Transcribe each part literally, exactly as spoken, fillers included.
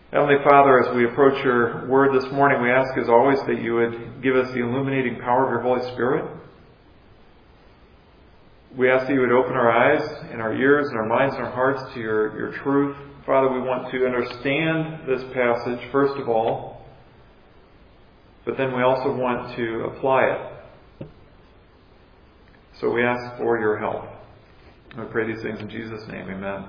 Heavenly Father, as we approach your word this morning, we ask as always that you would give us the illuminating power of your Holy Spirit. We ask that you would open our eyes and our ears and our minds and our hearts to your, your truth. Father, we want to understand this passage, first of all, but then we also want to apply it. So we ask for your help. We pray these things in Jesus' name. Amen.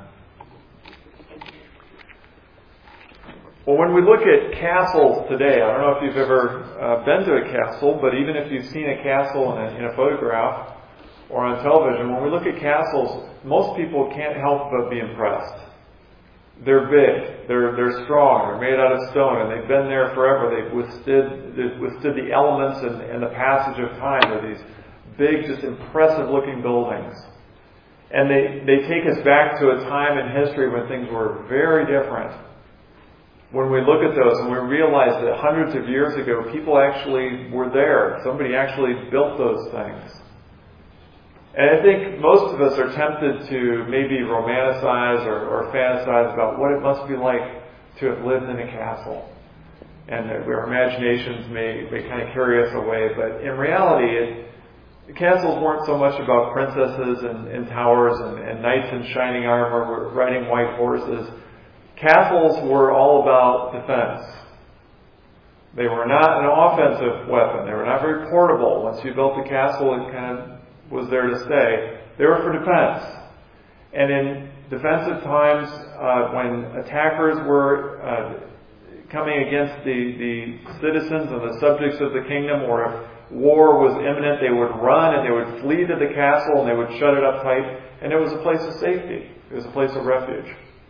Well, when we look at castles today, I don't know if you've ever uh, been to a castle, but even if you've seen a castle in a, in a photograph or on television, when we look at castles, most people can't help but be impressed. They're big, they're they're strong, they're made out of stone, and they've been there forever. They've withstood they've withstood the elements and, and the passage of time. They're these big, just impressive-looking buildings. And they, they take us back to a time in history when things were very different. When we look at those and we realize that hundreds of years ago, people actually were there. Somebody actually built those things. And I think most of us are tempted to maybe romanticize or, or fantasize about what it must be like to have lived in a castle. And our imaginations may, may kind of carry us away. But in reality, it, the castles weren't so much about princesses and, and towers and, and knights in shining armor riding white horses. Castles were all about defense. They were not an offensive weapon. They were not very portable. Once you built the castle, it kind of was there to stay. They were for defense. And in defensive times, uh, when attackers were uh, coming against the, the citizens and the subjects of the kingdom, or if war was imminent, they would run and they would flee to the castle and they would shut it up tight. And it was a place of safety. It was a place of refuge.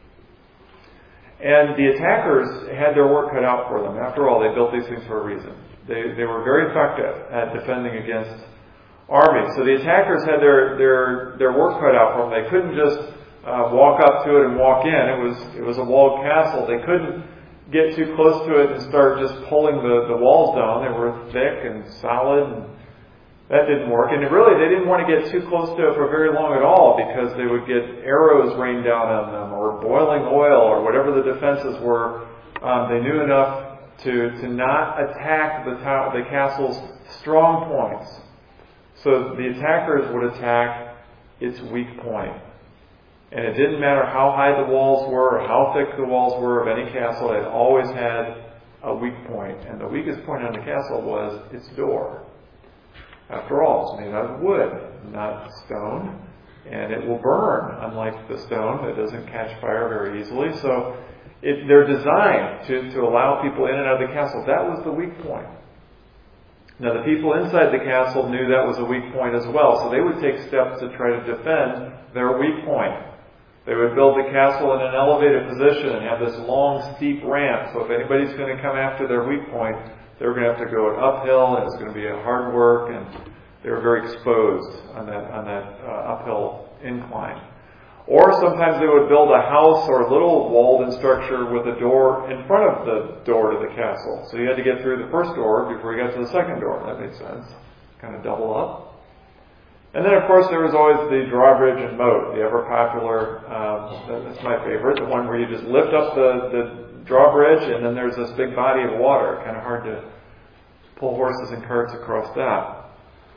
And the attackers had their work cut out for them. After all, they built these things for a reason. They, they were very effective at defending against armies. So the attackers had their, their, their work cut out for them. They couldn't just uh, walk up to it and walk in. It was, it was a walled castle. They couldn't get too close to it and start just pulling the, the walls down. They were thick and solid, and that didn't work. And really, they didn't want to get too close to it for very long at all, because they would get arrows rained down on them, or boiling oil, or whatever the defenses were. Um, they knew enough to, to not attack the, ta- the castle's strong points. So the attackers would attack its weak point. And it didn't matter how high the walls were or how thick the walls were of any castle, it always had a weak point. And the weakest point on the castle was its door. After all, it's made out of wood, not stone. And it will burn, unlike the stone that doesn't catch fire very easily. So it, they're designed to, to allow people in and out of the castle. That was the weak point. Now, the people inside the castle knew that was a weak point as well, so they would take steps to try to defend their weak point. They would build the castle in an elevated position and have this long, steep ramp, so if anybody's going to come after their weak point, they were going to have to go uphill, and it was going to be a hard work, and they were very exposed on that, on that uh, uphill incline. Or sometimes they would build a house or a little walled-in structure with a door in front of the door to the castle. So you had to get through the first door before you got to the second door. That made sense. Kind of double up. And then, of course, there was always the drawbridge and moat, the ever-popular, um, that's my favorite, the one where you just lift up the, the drawbridge and then there's this big body of water. Kind of hard to pull horses and carts across that.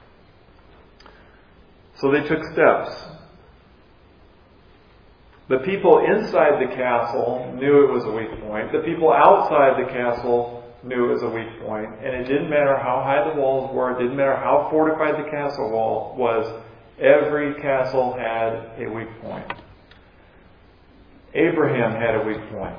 So they took steps. The people inside the castle knew it was a weak point. The people outside the castle knew it was a weak point. And it didn't matter how high the walls were. It didn't matter how fortified the castle wall was. Every castle had a weak point. Abraham had a weak point.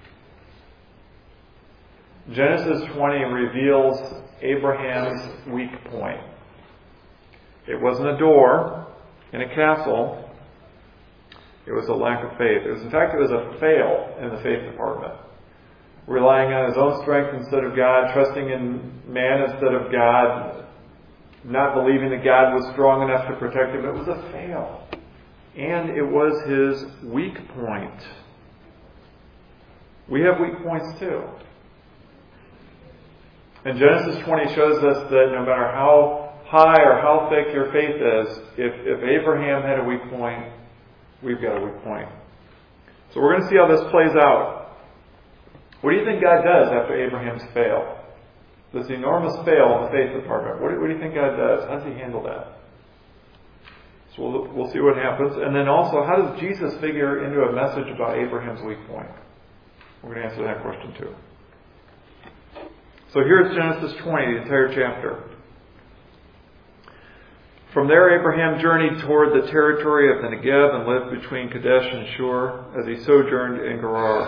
Genesis twenty reveals Abraham's weak point. It wasn't a door in a castle. It was a lack of faith. It was, in fact, it was a fail in the faith department. Relying on his own strength instead of God, trusting in man instead of God, not believing that God was strong enough to protect him. It was a fail. And it was his weak point. We have weak points too. And Genesis twenty shows us that no matter how high or how thick your faith is, if, if Abraham had a weak point, we've got a weak point. So we're going to see how this plays out. What do you think God does after Abraham's fail? This enormous fail in the faith department. What do, what do you think God does? How does He handle that? So we'll, we'll see what happens. And then also, how does Jesus figure into a message about Abraham's weak point? We're going to answer that question too. So here's Genesis twenty, the entire chapter. From there Abraham journeyed toward the territory of the Negev and lived between Kadesh and Shur as he sojourned in Gerar.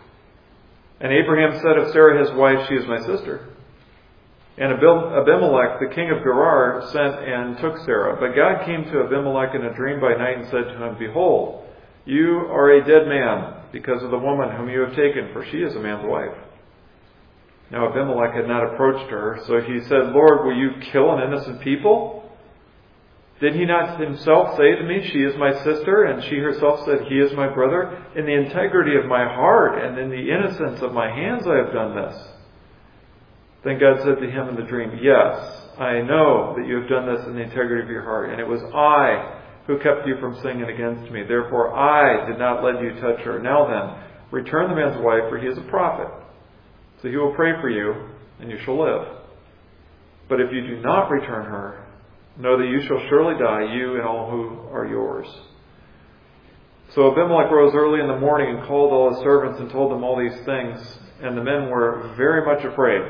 And Abraham said of Sarah his wife, she is my sister. And Abimelech, the king of Gerar, sent and took Sarah. But God came to Abimelech in a dream by night and said to him, Behold, you are a dead man because of the woman whom you have taken, for she is a man's wife. Now Abimelech had not approached her, so he said, Lord, will you kill an innocent people? Did he not himself say to me, she is my sister, and she herself said, he is my brother? In the integrity of my heart and in the innocence of my hands I have done this. Then God said to him in the dream, Yes, I know that you have done this in the integrity of your heart, and it was I who kept you from sinning against me. Therefore I did not let you touch her. Now then, return the man's wife, for he is a prophet. So he will pray for you, and you shall live. But if you do not return her, know that you shall surely die, you and all who are yours. So Abimelech rose early in the morning and called all his servants and told them all these things, and the men were very much afraid.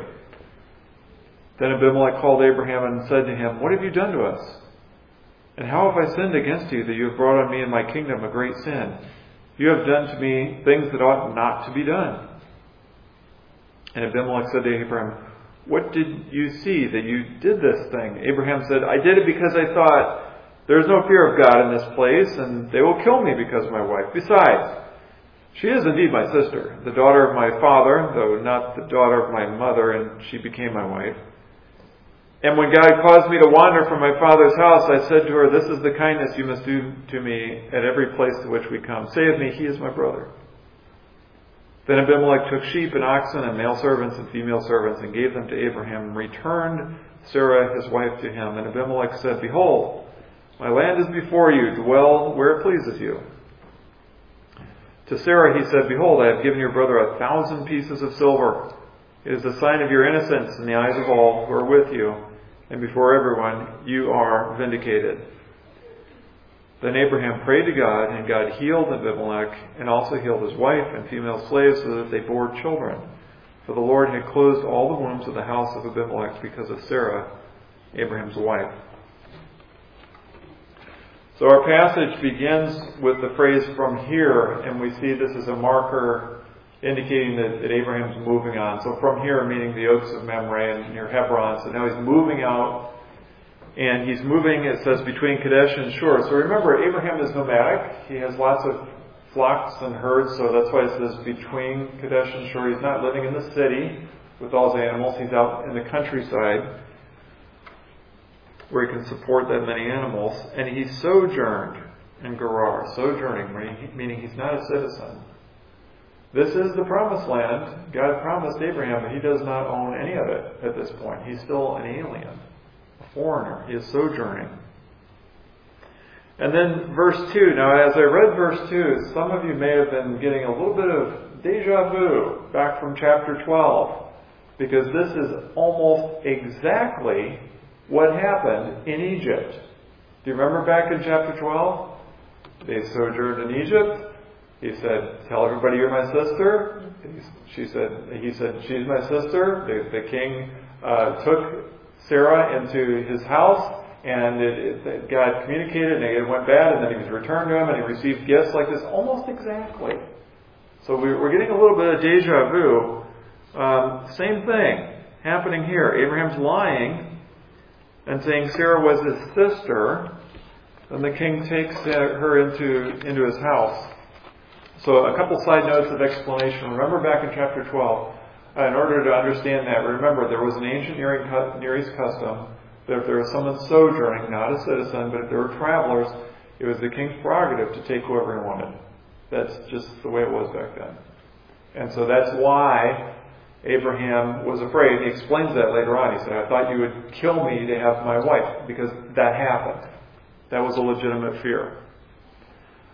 Then Abimelech called Abraham and said to him, What have you done to us? And how have I sinned against you that you have brought on me and my kingdom a great sin? You have done to me things that ought not to be done. And Abimelech said to Abraham, What did you see that you did this thing? Abraham said, I did it because I thought, there is no fear of God in this place, and they will kill me because of my wife. Besides, she is indeed my sister, the daughter of my father, though not the daughter of my mother, and she became my wife. And when God caused me to wander from my father's house, I said to her, This is the kindness you must do to me at every place to which we come. Say of me, he is my brother. Then Abimelech took sheep and oxen and male servants and female servants and gave them to Abraham and returned Sarah his wife to him. And Abimelech said, Behold, my land is before you. Dwell where it pleases you. To Sarah he said, Behold, I have given your brother a thousand pieces of silver. It is a sign of your innocence in the eyes of all who are with you, and before everyone you are vindicated. Then Abraham prayed to God, and God healed Abimelech, and also healed his wife and female slaves, so that they bore children. For the Lord had closed all the wombs of the house of Abimelech because of Sarah, Abraham's wife. So our passage begins with the phrase from here, and we see this as a marker indicating that, that Abraham's moving on. So from here, meaning the Oaks of Mamre and near Hebron. So now he's moving out, and he's moving, it says, between Kadesh and Shur. So remember, Abraham is nomadic. He has lots of flocks and herds, so that's why it says between Kadesh and Shur. He's not living in the city with all his animals. He's out in the countryside where he can support that many animals. And he sojourned in Gerar. Sojourning, meaning he's not a citizen. This is the promised land. God promised Abraham, but he does not own any of it at this point. He's still an alien, a foreigner. He is sojourning. And then verse two. Now, as I read verse two, some of you may have been getting a little bit of deja vu back from chapter twelve, because this is almost exactly what happened in Egypt. Do you remember back in chapter twelve? They sojourned in Egypt. He said, Tell everybody you're my sister. She said, He said, She's my sister. The, the king uh, took Sarah into his house, and it, it, God communicated, and it went bad, and then he was returned to him, and he received gifts like this, almost exactly. So we're getting a little bit of deja vu. Um, same thing happening here. Abraham's lying and saying Sarah was his sister, and the king takes her into, into his house. So a couple side notes of explanation. Remember back in chapter twelve, uh, in order to understand that, remember there was an ancient Near East custom that if there was someone sojourning, not a citizen, but if there were travelers, it was the king's prerogative to take whoever he wanted. That's just the way it was back then. And so that's why Abraham was afraid. He explains that later on. He said, I thought you would kill me to have my wife, because that happened. That was a legitimate fear.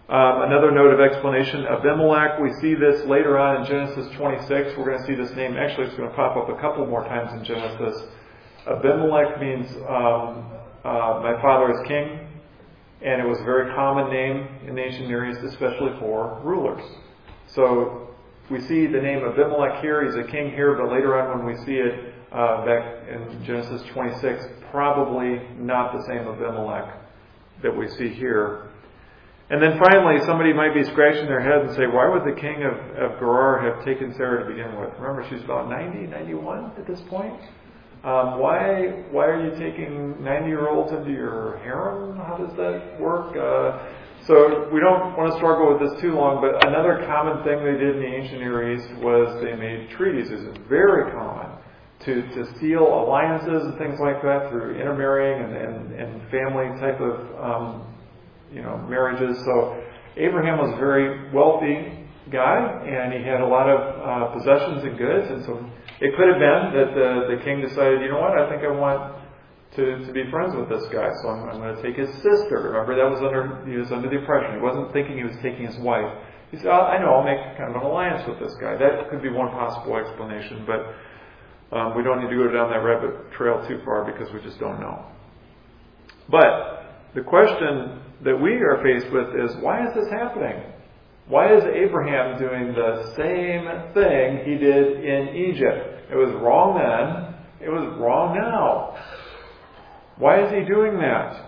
Um, another note of explanation, Abimelech, we see this later on in Genesis twenty-six. We're going to see this name, actually it's going to pop up a couple more times in Genesis. Abimelech means um, uh, my father is king, and it was a very common name in the ancient Near East, especially for rulers. So we see the name Abimelech here, he's a king here, but later on when we see it uh, back in Genesis twenty-six, probably not the same Abimelech that we see here. And then finally, somebody might be scratching their head and say, why would the king of, of Gerar have taken Sarah to begin with? Remember, she's about ninety, ninety-one at this point. Um, why why are you taking ninety-year-olds into your harem? How does that work? Uh, so we don't want to struggle with this too long, but another common thing they did in the ancient Near East was they made treaties. It's very common to, to seal alliances and things like that through intermarrying and, and, and family type of um, you know, marriages. So Abraham was a very wealthy guy, and he had a lot of uh, possessions and goods, and so it could have been that the, the king decided, you know what, I think I want to, to be friends with this guy, so I'm, I'm going to take his sister. Remember, that was under he was under the impression. He wasn't thinking he was taking his wife. He said, oh, I know, I'll make kind of an alliance with this guy. That could be one possible explanation, but um, we don't need to go down that rabbit trail too far because we just don't know. But the question that we are faced with is, why is this happening? Why is Abraham doing the same thing he did in Egypt? It was wrong then. It was wrong now. Why is he doing that?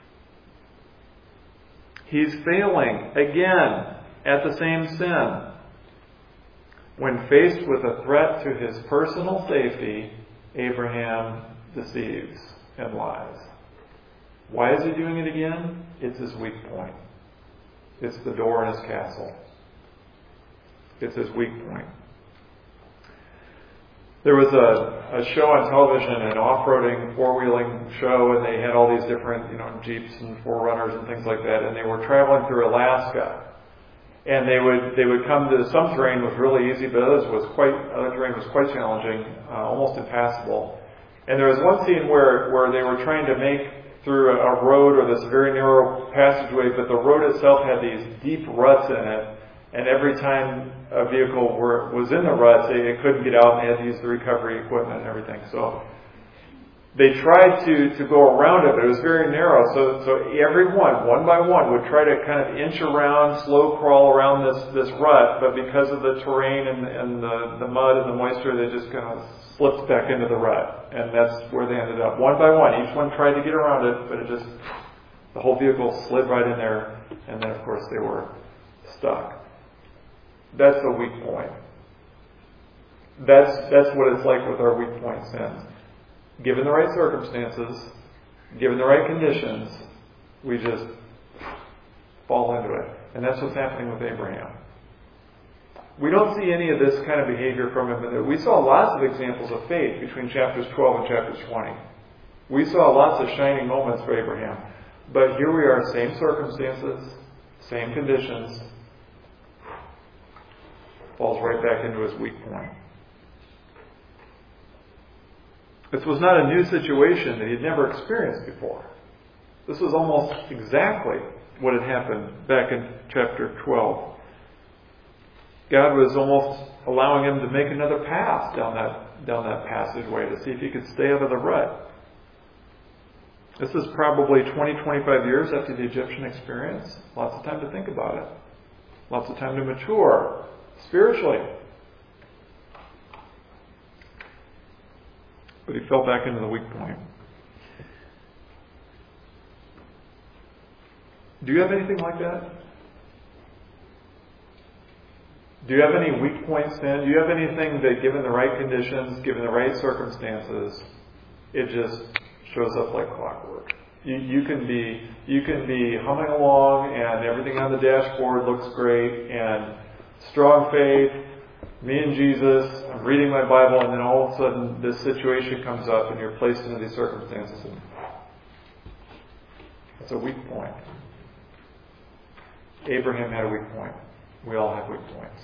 He's failing again at the same sin. When faced with a threat to his personal safety, Abraham deceives and lies. Why is he doing it again? It's his weak point. It's the door in his castle. It's his weak point. There was a, a show on television, an off-roading, four-wheeling show, and they had all these different, you know, Jeeps and four runners and things like that, and they were traveling through Alaska. And they would they would come to some terrain was really easy, but others was quite other terrain was quite challenging, uh, almost impassable. And there was one scene where where they were trying to make through a, a road or this very narrow passageway, but the road itself had these deep ruts in it, and every time a vehicle were, was in the ruts, it, it couldn't get out, and they had to use the recovery equipment and everything. So they tried to, to go around it, but it was very narrow. So so everyone, one by one, would try to kind of inch around, slow crawl around this, this rut, but because of the terrain and, and the, the mud and the moisture, they just kind of slipped back into the rut. And that's where they ended up. One by one, each one tried to get around it, but it just, the whole vehicle slid right in there, and then of course they were stuck. That's a weak point. That's that's what it's like with our weak point sins. Given the right circumstances, given the right conditions, we just fall into it. And that's what's happening with Abraham. We don't see any of this kind of behavior from him. We saw lots of examples of faith between chapters twelve and chapters twenty. We saw lots of shining moments for Abraham. But here we are, same circumstances, same conditions. Falls right back into his weak point. This was not a new situation that he had never experienced before. This was almost exactly what had happened back in chapter twelve. God was almost allowing him to make another pass down that down that passageway to see if he could stay out of the rut. This is probably twenty, twenty-five years after the Egyptian experience. Lots of time to think about it. Lots of time to mature spiritually. But he fell back into the weak point. Do you have anything like that? Do you have any weak point sin? Do you have anything that, given the right conditions, given the right circumstances, it just shows up like clockwork? You, you can be you can be humming along, and everything on the dashboard looks great, and strong faith, me and Jesus, I'm reading my Bible, and then all of a sudden this situation comes up and you're placed into these circumstances. And it's a weak point. Abraham had a weak point. We all have weak points.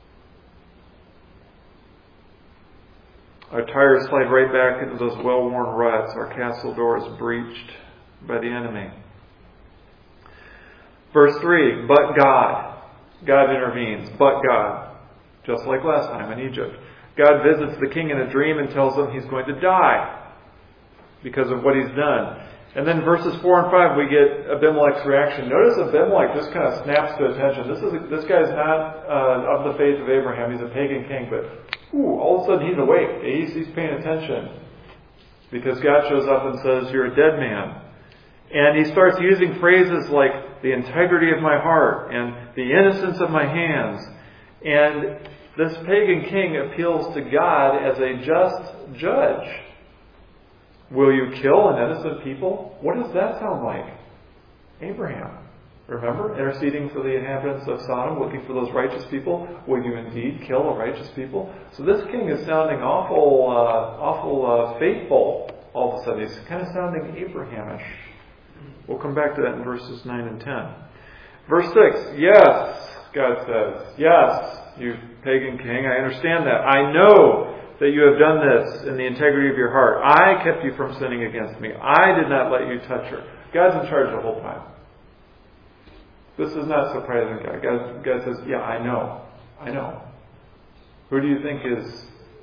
Our tires slide right back into those well-worn ruts. Our castle door is breached by the enemy. Verse three, but God. God intervenes, but God. Just like last time in Egypt. God visits the king in a dream and tells him he's going to die because of what he's done. And then verses four and five, we get Abimelech's reaction. Notice Abimelech just kind of snaps to attention. This is a, this guy's not uh, of the faith of Abraham. He's a pagan king, but ooh, all of a sudden he's awake. He's, he's paying attention because God shows up and says, "You're a dead man." And he starts using phrases like the integrity of my heart and the innocence of my hands. And this pagan king appeals to God as a just judge. Will you kill an innocent people? What does that sound like? Abraham. Remember? Interceding for the inhabitants of Sodom, looking for those righteous people. Will you indeed kill a righteous people? So this king is sounding awful, uh, awful uh, faithful all of a sudden. He's kind of sounding Abrahamish. We'll come back to that in verses nine and ten. Verse six. Yes, God says. Yes, you pagan king, I understand that. I know that you have done this in the integrity of your heart. I kept you from sinning against me. I did not let you touch her. God's in charge the whole time. This is not surprising God. God, God says, yeah, I know. I know. Who do you think is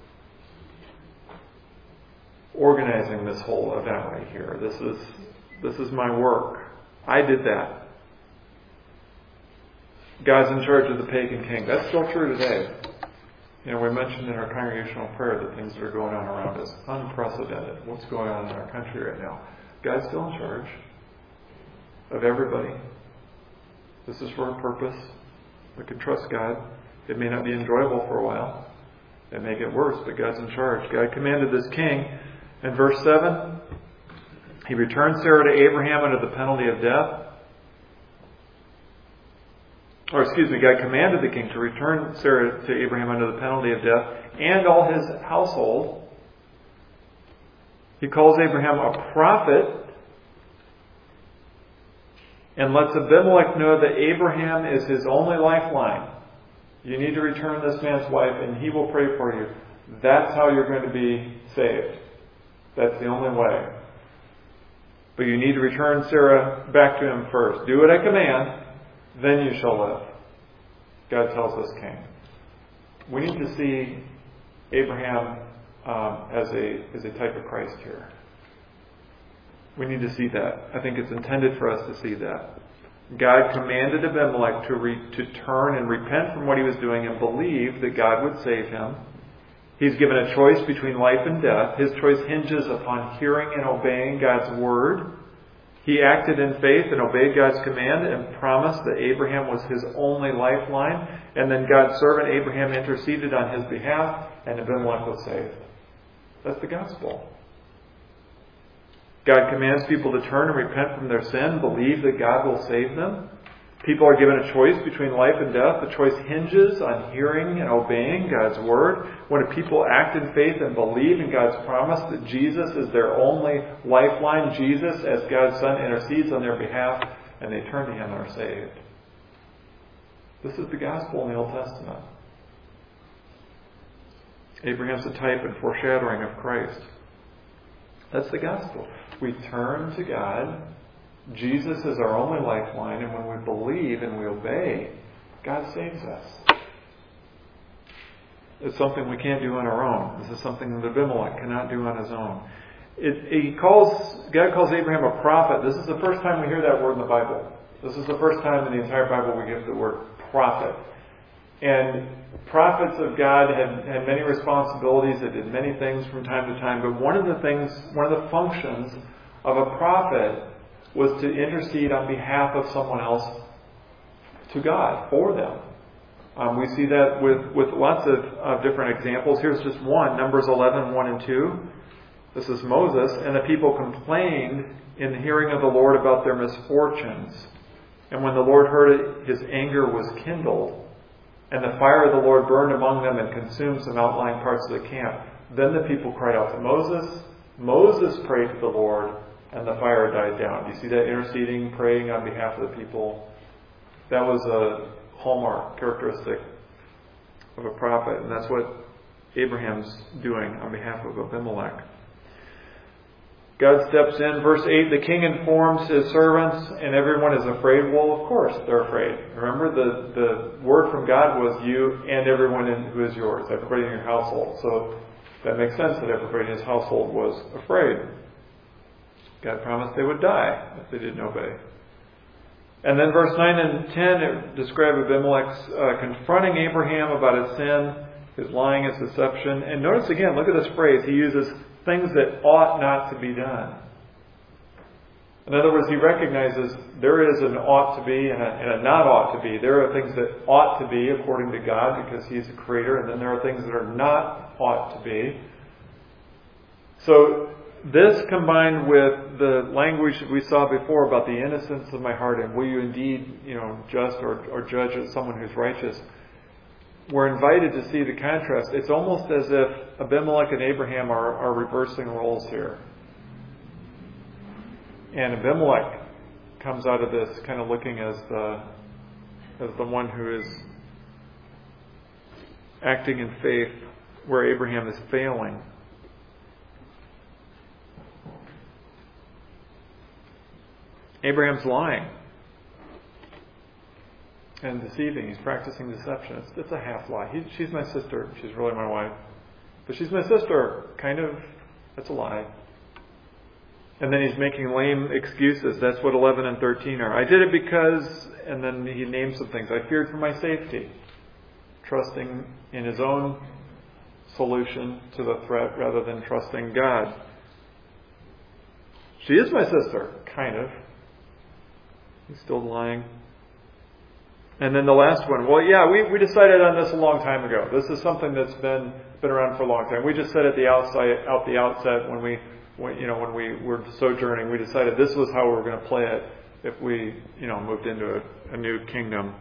organizing this whole event right here? This is this is my work. I did that. God's in charge of the pagan king. That's still true today. You know, we mentioned in our congregational prayer that things that are going on around us, unprecedented. What's going on in our country right now? God's still in charge of everybody. This is for a purpose. We can trust God. It may not be enjoyable for a while. It may get worse, but God's in charge. God commanded this king. In verse seven, he returned Sarah to Abraham under the penalty of death. Or excuse me, God commanded the king to return Sarah to Abraham under the penalty of death and all his household. He calls Abraham a prophet and lets Abimelech know that Abraham is his only lifeline. You need to return this man's wife and he will pray for you. That's how you're going to be saved. That's the only way. But you need to return Sarah back to him first. Do what I command. Then you shall live. God tells this king. We need to see Abraham um, as a as a type of Christ here. We need to see that. I think it's intended for us to see that. God commanded Abimelech to re, to turn and repent from what he was doing and believe that God would save him. He's given a choice between life and death. His choice hinges upon hearing and obeying God's word. He acted in faith and obeyed God's command and promised that Abraham was his only lifeline. And then God's servant Abraham interceded on his behalf and Abimelech was saved. That's the gospel. God commands people to turn and repent from their sin, believe that God will save them. People are given a choice between life and death. The choice hinges on hearing and obeying God's word. When a people act in faith and believe in God's promise that Jesus is their only lifeline, Jesus as God's Son intercedes on their behalf, and they turn to Him and are saved. This is the gospel in the Old Testament. Abraham's a type and foreshadowing of Christ. That's the gospel. We turn to God. Jesus is our only lifeline, and when we believe and we obey, God saves us. It's something we can't do on our own. This is something that Abimelech cannot do on his own. It, he calls, God calls Abraham a prophet. This is the first time we hear that word in the Bible. This is the first time in the entire Bible we get the word prophet. And prophets of God had, had many responsibilities. They did many things from time to time. But one of the things, one of the functions of a prophet was to intercede on behalf of someone else to God, for them. Um, we see that with, with lots of uh, different examples. Here's just one, Numbers eleven, one and two. This is Moses. And the people complained in the hearing of the Lord about their misfortunes. And when the Lord heard it, His anger was kindled. And the fire of the Lord burned among them and consumed some outlying parts of the camp. Then the people cried out to Moses. Moses prayed to the Lord, and the fire died down. Do you see that? Interceding, praying on behalf of the people. That was a hallmark, characteristic of a prophet. And that's what Abraham's doing on behalf of Abimelech. God steps in. Verse eight, the king informs his servants and everyone is afraid. Well, of course they're afraid. Remember, the, the word from God was you and everyone in, who is yours, everybody in your household. So that makes sense that everybody in his household was afraid. God promised they would die if they didn't obey. And then verse nine and ten describe Abimelech's uh, confronting Abraham about his sin, his lying, his deception. And notice again, look at this phrase. He uses things that ought not to be done. In other words, he recognizes there is an ought to be and a, and a not ought to be. There are things that ought to be according to God because He's the Creator, and then there are things that are not ought to be. So this combined with the language that we saw before about the innocence of my heart and will you indeed, you know, just or, or judge as someone who's righteous, we're invited to see the contrast. It's almost as if Abimelech and Abraham are, are reversing roles here. And Abimelech comes out of this kind of looking as the, as the one who is acting in faith where Abraham is failing. Abraham's lying and deceiving. He's practicing deception. It's, it's a half lie. He, she's my sister. She's really my wife. But she's my sister. Kind of, that's a lie. And then he's making lame excuses. That's what eleven and thirteen are. I did it because, and then he names some things. I feared for my safety. Trusting in his own solution to the threat rather than trusting God. She is my sister. Kind of. He's still lying. And then the last one. Well, yeah, we, we decided on this a long time ago. This is something that's been been around for a long time. We just said at the outside, out the outset when we, when, you know, when we were sojourning, we decided this was how we were going to play it if we, you know, moved into a, a new kingdom.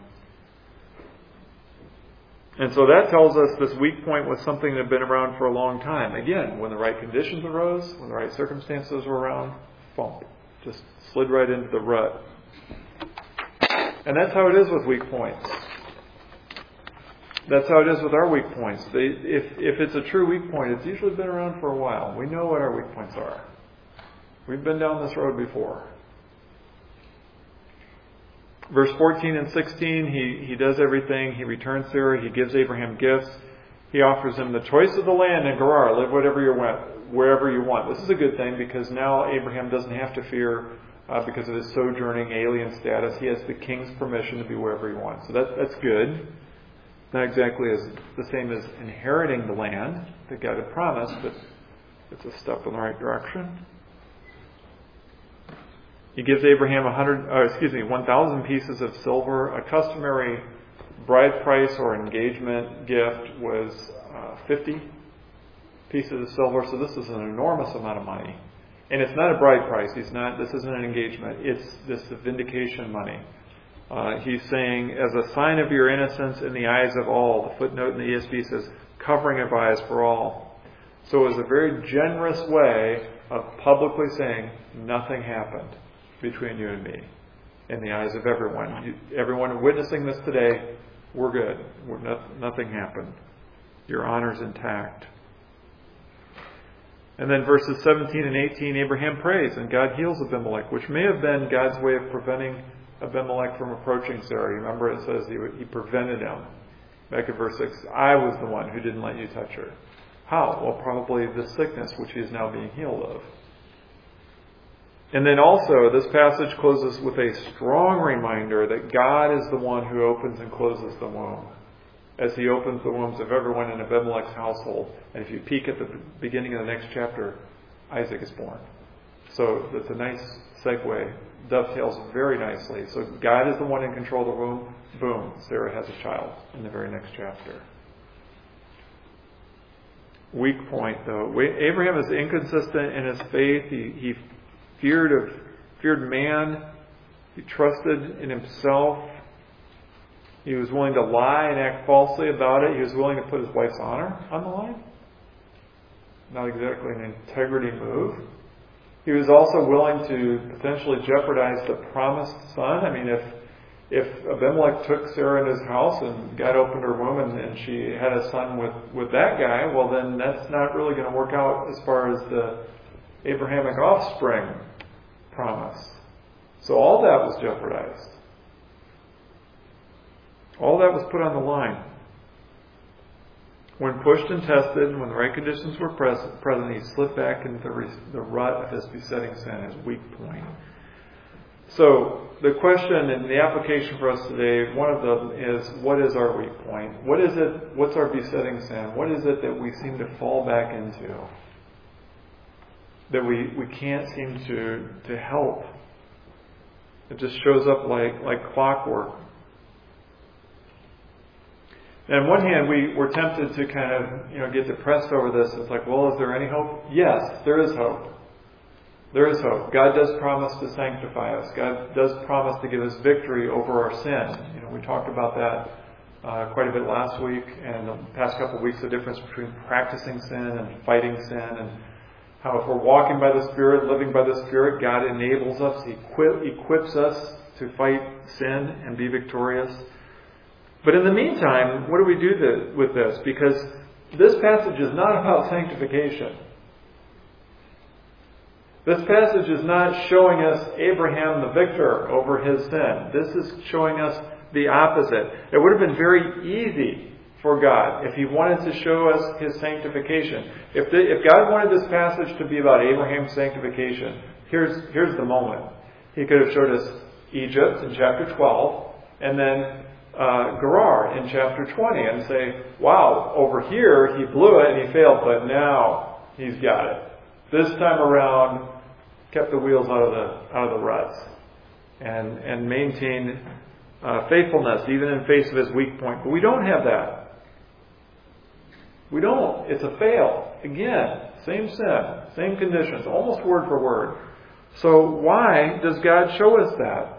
And so that tells us this weak point was something that had been around for a long time. Again, when the right conditions arose, when the right circumstances were around, bump, just slid right into the rut. And that's how it is with weak points. That's how it is with our weak points. They, if, if it's a true weak point, it's usually been around for a while. We know what our weak points are. We've been down this road before. Verse fourteen and sixteen, he, he does everything. He returns Sarah. He gives Abraham gifts. He offers him the choice of the land in Gerar. Live whatever you want, wherever you want. This is a good thing because now Abraham doesn't have to fear Uh, because of his sojourning alien status. He has the king's permission to be wherever he wants. So that, that's good. Not exactly as the same as inheriting the land that God had promised, but it's a step in the right direction. He gives Abraham a hundred, uh, excuse me, one thousand pieces of silver. A customary bride price or engagement gift was uh, fifty pieces of silver. So this is an enormous amount of money. And it's not a bride price. He's not. This isn't an engagement. It's this vindication money. Uh, he's saying, as a sign of your innocence in the eyes of all. The footnote in the E S V says, covering of eyes for all. So it was a very generous way of publicly saying, nothing happened between you and me in the eyes of everyone. You, everyone witnessing this today, we're good. We're not, nothing happened. Your honor's intact. And then verses seventeen and eighteen, Abraham prays and God heals Abimelech, which may have been God's way of preventing Abimelech from approaching Sarah. Remember it says he, he prevented him. Back in verse six, I was the one who didn't let you touch her. How? Well, probably the sickness which he is now being healed of. And then also, this passage closes with a strong reminder that God is the one who opens and closes the womb, as He opens the wombs of everyone in Abimelech's household. And if you peek at the beginning of the next chapter, Isaac is born. So it's a nice segue, dovetails very nicely. So God is the one in control of the womb. Boom, Sarah has a child in the very next chapter. Weak point, though. Abraham is inconsistent in his faith. He, he feared of feared man. He trusted in himself. He was willing to lie and act falsely about it. He was willing to put his wife's honor on the line. Not exactly an integrity move. He was also willing to potentially jeopardize the promised son. I mean, if if Abimelech took Sarah in his house and God opened her womb and, and she had a son with, with that guy, well then that's not really going to work out as far as the Abrahamic offspring promise. So all that was jeopardized. All that was put on the line. When pushed and tested, when the right conditions were present, present he slipped back into the, the rut of his besetting sin, his weak point. So the question and the application for us today, one of them is, what is our weak point? What is it? What's our besetting sin? What is it that we seem to fall back into? That we, we can't seem to, to help. It just shows up like, like clockwork. And on one hand, we were tempted to kind of, you know, get depressed over this. It's like, well, is there any hope? Yes, there is hope. There is hope. God does promise to sanctify us. God does promise to give us victory over our sin. You know, we talked about that uh, quite a bit last week and the past couple of weeks, the difference between practicing sin and fighting sin, and how if we're walking by the Spirit, living by the Spirit, God enables us, He equip, equips us to fight sin and be victorious. But in the meantime, what do we do th- with this? Because this passage is not about sanctification. This passage is not showing us Abraham the victor over his sin. This is showing us the opposite. It would have been very easy for God if He wanted to show us His sanctification. If, the, if God wanted this passage to be about Abraham's sanctification, here's, here's the moment. He could have showed us Egypt in chapter twelve, and then uh, Gerar in chapter twenty, and say, wow, over here he blew it and he failed, but now he's got it. This time around, kept the wheels out of the out of the ruts, and and maintained uh, faithfulness even in face of his weak point. But we don't have that. We don't. It's a fail. Again, same sin, same conditions, almost word for word. So why does God show us that?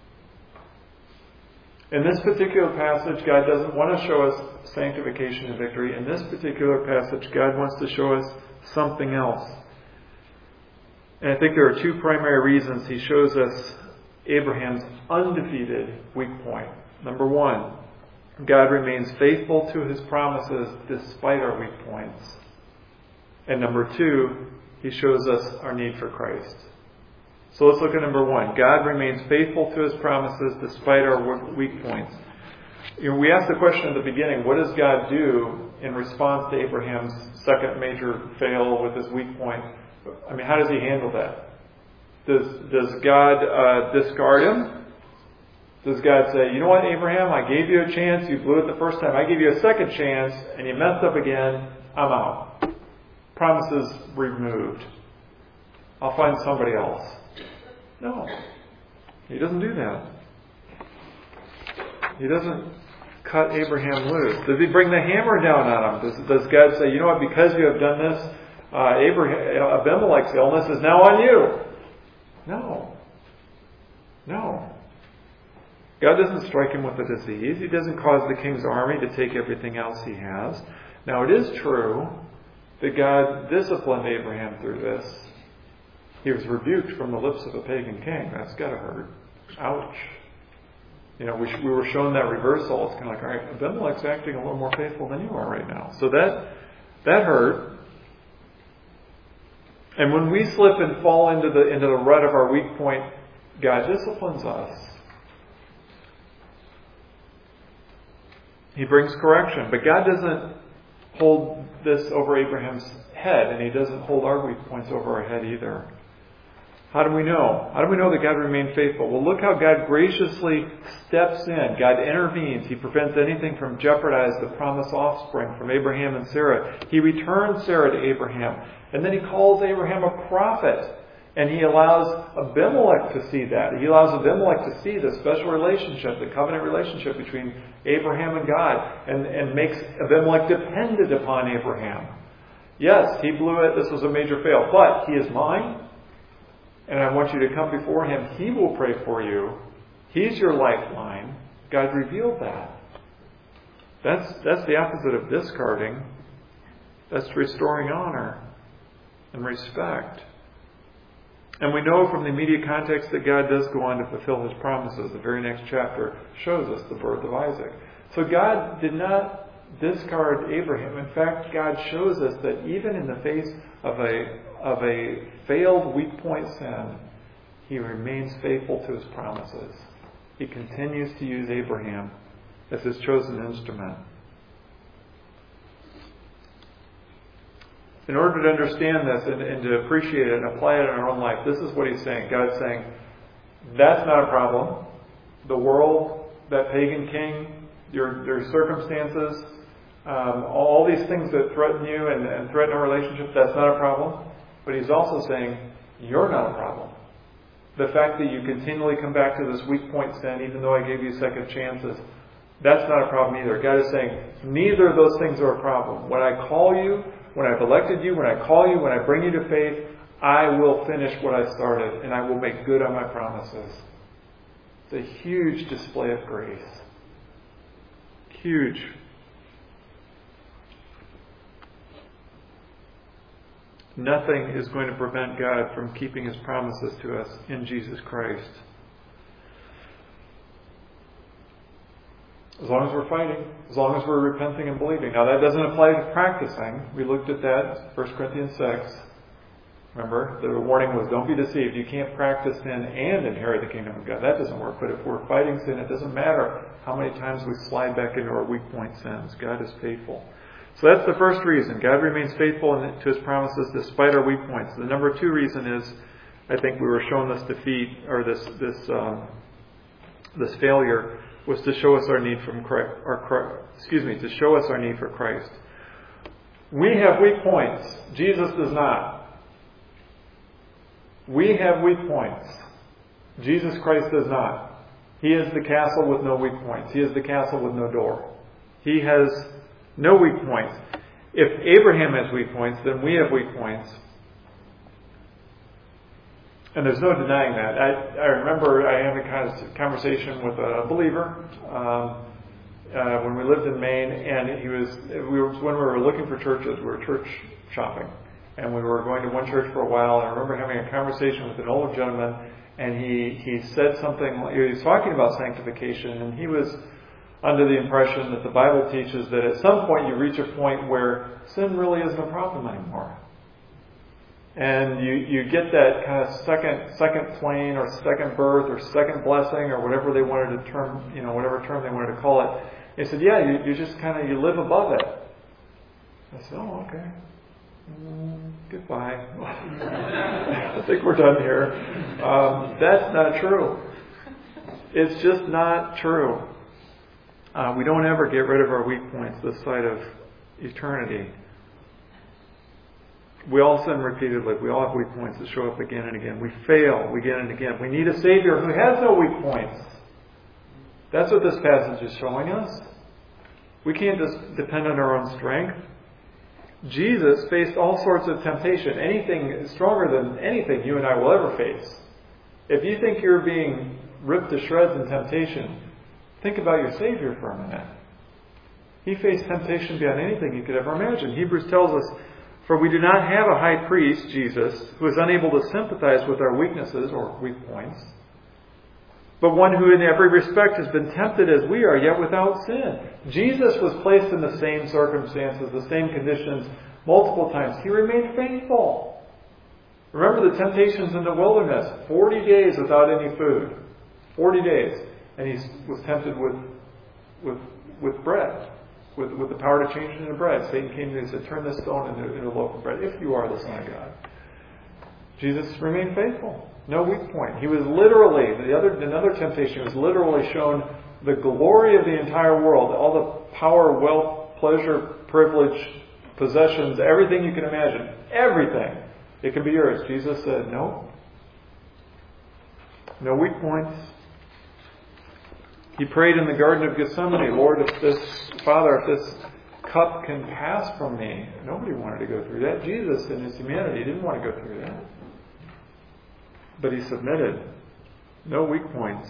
In this particular passage, God doesn't want to show us sanctification and victory. In this particular passage, God wants to show us something else. And I think there are two primary reasons He shows us Abraham's undefeated weak point. Number one, God remains faithful to His promises despite our weak points. And number two, He shows us our need for Christ. So let's look at number one. God remains faithful to His promises despite our weak points. You know, we asked the question at the beginning, what does God do in response to Abraham's second major fail with his weak point? I mean, how does He handle that? Does does God uh, discard him? Does God say, you know what, Abraham, I gave you a chance, you blew it the first time, I give you a second chance, and you messed up again, I'm out. Promises removed. I'll find somebody else. No. He doesn't do that. He doesn't cut Abraham loose. Does He bring the hammer down on him? Does, does God say, you know what, because you have done this, uh, Abraham, Abimelech's illness is now on you? No. No. God doesn't strike him with a disease. He doesn't cause the king's army to take everything else he has. Now, it is true that God disciplined Abraham through this. He was rebuked from the lips of a pagan king. That's got to hurt. Ouch. You know, we, we were shown that reversal. It's kind of like, all right, Abimelech's acting a little more faithful than you are right now. So that that hurt. And when we slip and fall into the into the rut of our weak point, God disciplines us. He brings correction. But God doesn't hold this over Abraham's head, and He doesn't hold our weak points over our head either. How do we know? How do we know that God remained faithful? Well, look how God graciously steps in. God intervenes. He prevents anything from jeopardize the promised offspring from Abraham and Sarah. He returns Sarah to Abraham. And then He calls Abraham a prophet. And He allows Abimelech to see that. He allows Abimelech to see the special relationship, the covenant relationship between Abraham and God, and, and makes Abimelech dependent upon Abraham. Yes, he blew it. This was a major fail. But he is mine, and I want you to come before Him. He will pray for you. He's your lifeline. God revealed that. That's, that's the opposite of discarding. That's restoring honor and respect. And we know from the immediate context that God does go on to fulfill His promises. The very next chapter shows us the birth of Isaac. So God did not discard Abraham. In fact, God shows us that even in the face of a of a failed weak point sin, He remains faithful to His promises. He continues to use Abraham as His chosen instrument. In order to understand this and, and to appreciate it and apply it in our own life, this is what He's saying. God's saying, that's not a problem. The world, that pagan king, your, your circumstances, um, all these things that threaten you and, and threaten our relationship, that's not a problem. But He's also saying, you're not a problem. The fact that you continually come back to this weak point sin, even though I gave you second chances, that's not a problem either. God is saying, neither of those things are a problem. When I call you, when I've elected you, when I call you, when I bring you to faith, I will finish what I started, and I will make good on my promises. It's a huge display of grace. Huge. Nothing is going to prevent God from keeping His promises to us in Jesus Christ. As long as we're fighting, as long as we're repenting and believing. Now that doesn't apply to practicing. We looked at that, First Corinthians six. Remember, the warning was, don't be deceived. You can't practice sin and inherit the kingdom of God. That doesn't work. But if we're fighting sin, it doesn't matter how many times we slide back into our weak point sins. God is faithful. So that's the first reason. God remains faithful to His promises despite our weak points. The number two reason is, I think we were shown this defeat, or this this um, this failure, was to show us our need from Christ, or excuse me, to show us our need for Christ. We have weak points. Jesus does not. We have weak points. Jesus Christ does not. He is the castle with no weak points. He is the castle with no door. He has no weak points. If Abraham has weak points, then we have weak points. And there's no denying that. I, I remember I had a conversation with a believer um, uh, when we lived in Maine, and he was we were when we were looking for churches. We were church shopping, and we were going to one church for a while. And I remember having a conversation with an older gentleman, and he he said something. He was talking about sanctification, and he was under the impression that the Bible teaches that at some point you reach a point where sin really isn't a problem anymore. And you, you get that kind of second second plane or second birth or second blessing or whatever they wanted to term, you know, whatever term they wanted to call it. They said, yeah, you, you just kind of, you live above it. I said, oh, okay. Mm, goodbye. I think we're done here. Um, that's not true. It's just not true. Uh, we don't ever get rid of our weak points this side of eternity. We all sin repeatedly. We all have weak points that show up again and again. We fail again and again. We need a Savior who has no weak points. That's what this passage is showing us. We can't just depend on our own strength. Jesus faced all sorts of temptation. Anything stronger than anything you and I will ever face. If you think you're being ripped to shreds in temptation, think about your Savior for a minute. He faced temptation beyond anything you could ever imagine. Hebrews tells us, for we do not have a high priest, Jesus, who is unable to sympathize with our weaknesses or weak points, but one who in every respect has been tempted as we are, yet without sin. Jesus was placed in the same circumstances, the same conditions, multiple times. He remained faithful. Remember the temptations in the wilderness, forty days without any food. forty days. And he was tempted with with with bread, with, with the power to change it into bread. Satan came to him and said, turn this stone into, into a loaf of bread, if you are the Son of God. Jesus remained faithful. No weak point. He was literally, the other another temptation was literally shown the glory of the entire world, all the power, wealth, pleasure, privilege, possessions, everything you can imagine. Everything. It can be yours. Jesus said, no. No weak points. He prayed in the Garden of Gethsemane, Lord, if this, Father, if this cup can pass from me. Nobody wanted to go through that. Jesus, in His humanity, didn't want to go through that. But He submitted. No weak points.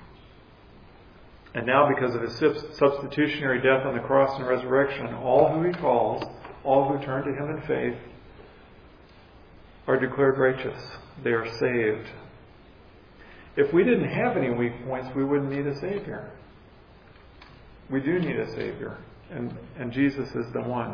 And now, because of His substitutionary death on the cross and resurrection, all who He calls, all who turn to Him in faith, are declared righteous. They are saved. If we didn't have any weak points, we wouldn't need a Savior. We do need a Savior. And, and Jesus is the one.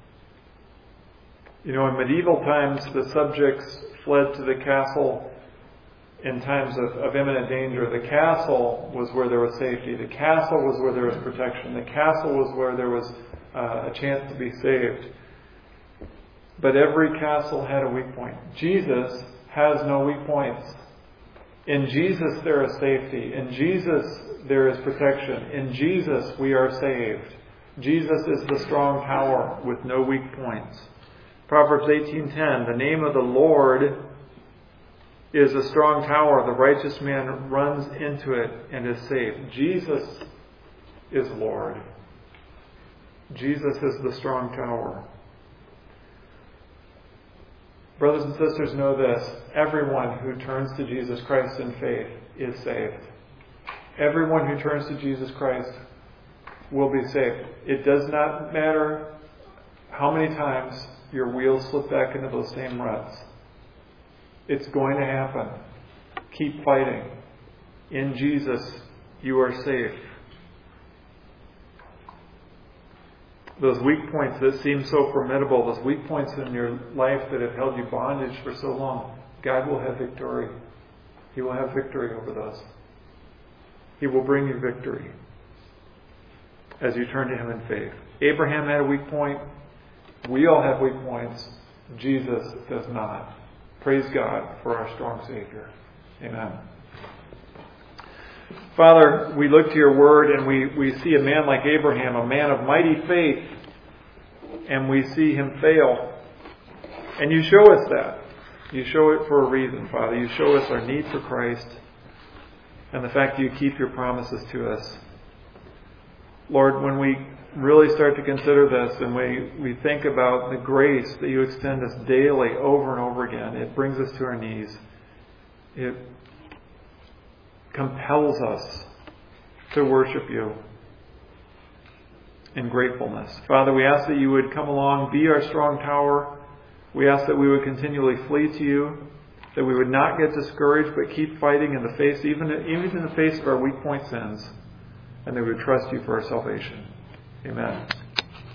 You know, in medieval times, the subjects fled to the castle in times of, of imminent danger. The castle was where there was safety. The castle was where there was protection. The castle was where there was uh, a chance to be saved. But every castle had a weak point. Jesus has no weak points. In Jesus there is safety. In Jesus there is protection. In Jesus we are saved. Jesus is the strong tower with no weak points. Proverbs eighteen ten, the name of the Lord is a strong tower. The righteous man runs into it and is safe. Jesus is Lord. Jesus is the strong tower. Brothers and sisters, know this. Everyone who turns to Jesus Christ in faith is saved. Everyone who turns to Jesus Christ will be saved. It does not matter how many times your wheels slip back into those same ruts. It's going to happen. Keep fighting. In Jesus, you are safe. Those weak points that seem so formidable, those weak points in your life that have held you bondage for so long, God will have victory. He will have victory over those. He will bring you victory as you turn to Him in faith. Abraham had a weak point. We all have weak points. Jesus does not. Praise God for our strong Savior. Amen. Father, we look to your word and we, we see a man like Abraham, a man of mighty faith, and we see him fail. And you show us that. You show it for a reason, Father. You show us our need for Christ and the fact that you keep your promises to us. Lord, when we really start to consider this and we, we think about the grace that you extend us daily over and over again, it brings us to our knees. It compels us to worship you in gratefulness. Father, we ask that you would come along, be our strong tower. We ask that we would continually flee to you, that we would not get discouraged, but keep fighting in the face, even, even in the face of our weak point sins, and that we would trust you for our salvation. Amen.